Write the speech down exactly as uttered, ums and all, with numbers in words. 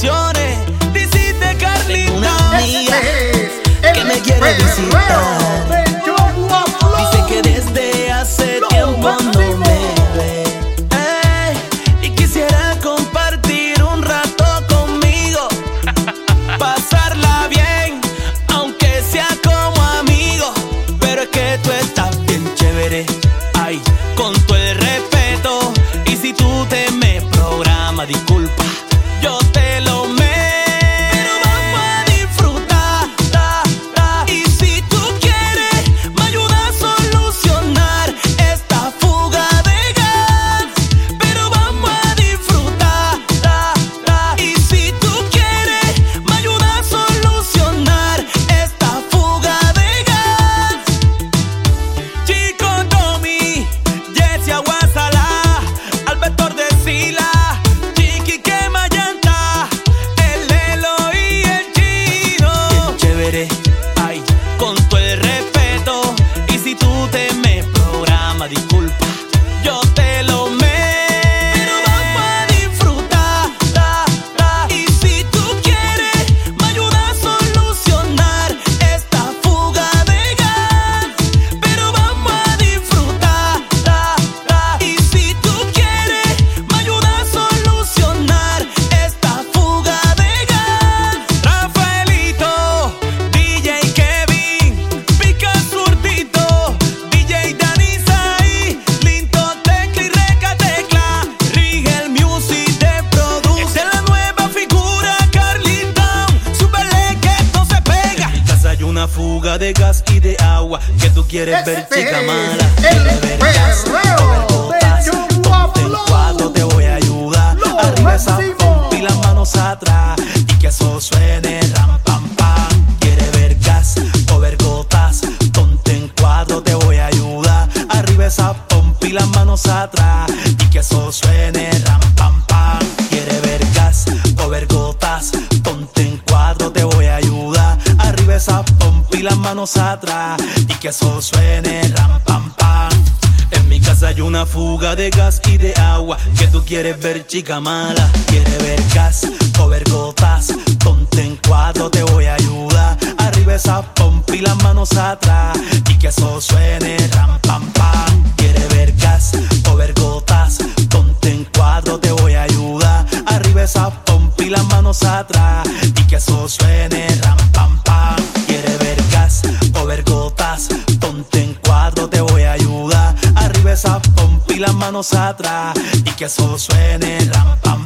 vacaciones. Visite Carlita, una amiga que me quiere visitar. Dice que desde hace tiempo no me ve, ey, y quisiera compartir un rato conmigo, pasarla bien, aunque sea como amigo. Pero es que tú estás bien chévere, ay, con todo el respeto. Y si tú te me programas, disculpa, yo te lo me. Pero vamos a disfrutar, ta, ta. Y si tú quieres, me ayuda a solucionar esta fuga de gas. Pero vamos a disfrutar, ta, ta. Y si tú quieres, me ayuda a solucionar esta fuga de gas. Chico Tommy, Jesse Aguasala, Alberto Ordecila, Chiqui Quema Llanta, el Lelo y el Chino. Bien chévere, ay, con todo el respeto. Y si tú te me programas, disculpa, yo te lo me. Pero vamos a disfrutar, ta, ta. Y si tú quieres, me ayuda a solucionar esta fuga de gas. Pero vamos a disfrutar, ta, ta. Y si tú quieres, me ayuda a solucionar esta fuga de gas. Rafaelito, D J Kevin, Pica Zurdito, D J Danisa y Linto Tecla y Reca Tecla, Rigel Music de Produce. Esta es la nueva figura, Carlita. Súbele que esto se pega. En mi casa hay una fuga de gas y de agua. Que tú quieres ver, chica mala. Quieres ver gas, overgotas. Ponte en cuatro, te voy a ayudar. Arriba esa pompa y las manos atrás. Y que eso suene ram pam pam. Quieres ver gas, overgotas. Ponte en cuatro, te voy a ayudar. Arriba esa pompa y las manos atrás. Y que eso suene ram pam pam. Quieres ver gas, overgotas. Ponte en cuatro, te voy a ayudar. Arriba esa pompa y las manos atrás. Y que eso suene ram pam pam. En mi casa hay una fuga de gas y de agua. Que tú quieres ver, chica mala. Quieres ver gas, overgotas. Ponte en cuatro, te voy a ayudar. Arriba esa pompa y las manos atrás. Y que eso suene ram pam pam. Quieres ver gas, overgotas. Ponte en cuatro, te voy a ayudar. Arriba esa pompa y las manos atrás. Y que eso suene ram pam pam. Quieres ver gas, overgotas. Ponte en cuatro, te voy a ayudar. Arriba esa pompa y las manos atrás. Y que eso suene ram pam